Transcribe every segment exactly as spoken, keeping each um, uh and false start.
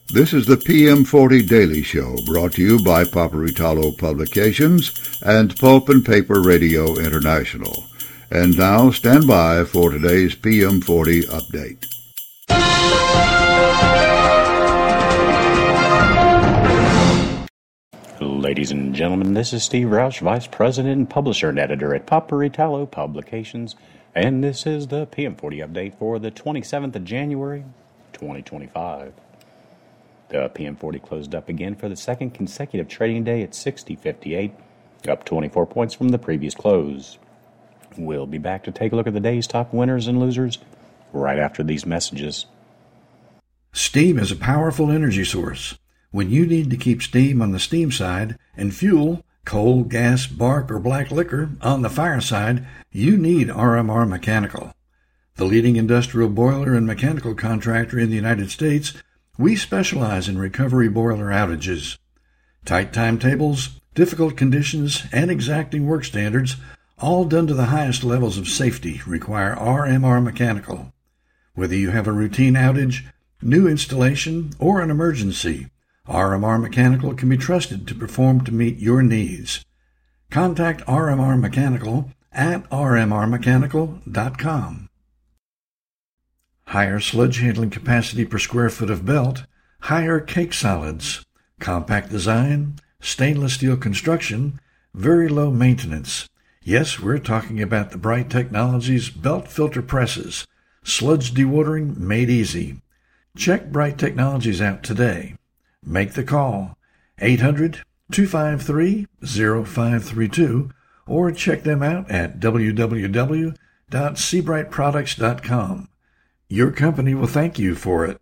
This is the P M forty Daily Show, brought to you by Paperitalo Publications and Pulp and Paper Radio International. And now, stand by for today's P M forty update. Ladies and gentlemen, this is Steve Roush, Vice President and Publisher and Editor at Paperitalo Publications, and this is the P M forty update for the twenty-seventh of January, twenty twenty-five. The P M forty closed up again for the second consecutive trading day at sixty fifty-eight, up twenty-four points from the previous close. We'll be back to take a look at the day's top winners and losers right after these messages. Steam is a powerful energy source. When you need to keep steam on the steam side and fuel, coal, gas, bark, or black liquor on the fire side, you need R M R Mechanical. The leading industrial boiler and mechanical contractor in the United States, we specialize in recovery boiler outages. Tight timetables, difficult conditions, and exacting work standards, all done to the highest levels of safety, require R M R Mechanical. Whether you have a routine outage, new installation, or an emergency, R M R Mechanical can be trusted to perform to meet your needs. Contact R M R Mechanical at r m r mechanical dot com. Higher sludge handling capacity per square foot of belt, higher cake solids, compact design, stainless steel construction, very low maintenance. Yes, we're talking about the Bright Technologies belt filter presses, sludge dewatering made easy. Check Bright Technologies out today. Make the call, eight hundred, two five three, zero five three two, or check them out at w w w dot seabright products dot com. Your company will thank you for it.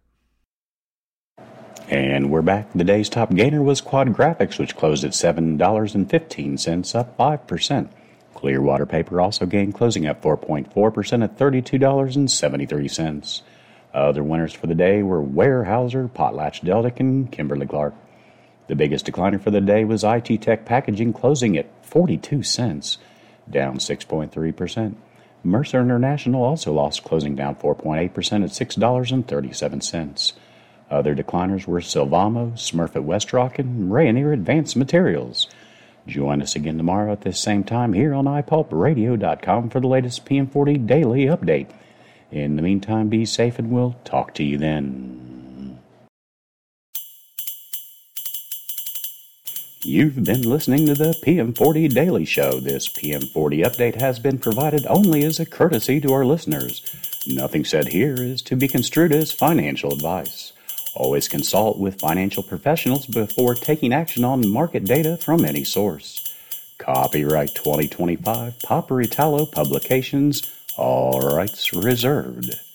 And we're back. The day's top gainer was Quad Graphics, which closed at seven dollars and fifteen cents, up five percent. Clearwater Paper also gained, closing up four point four percent at thirty-two dollars and seventy-three cents. Other winners for the day were Weyerhaeuser, PotlatchDeltic, and Kimberly-Clark. The biggest decliner for the day was I T Tech Packaging, closing at forty-two cents, down six point three percent. Mercer International also lost, closing down four point eight percent at six dollars and thirty-seven cents. Other decliners were Silvamo, Smurfit Westrock, and Rayonier Advanced Materials. Join us again tomorrow at this same time here on i pulp radio dot com for the latest P M forty Daily Update. In the meantime, be safe, and we'll talk to you then. You've been listening to the P M forty Daily Show. This P M forty update has been provided only as a courtesy to our listeners. Nothing said here is to be construed as financial advice. Always consult with financial professionals before taking action on market data from any source. Copyright twenty twenty-five, Paperitalo Publications, all rights reserved.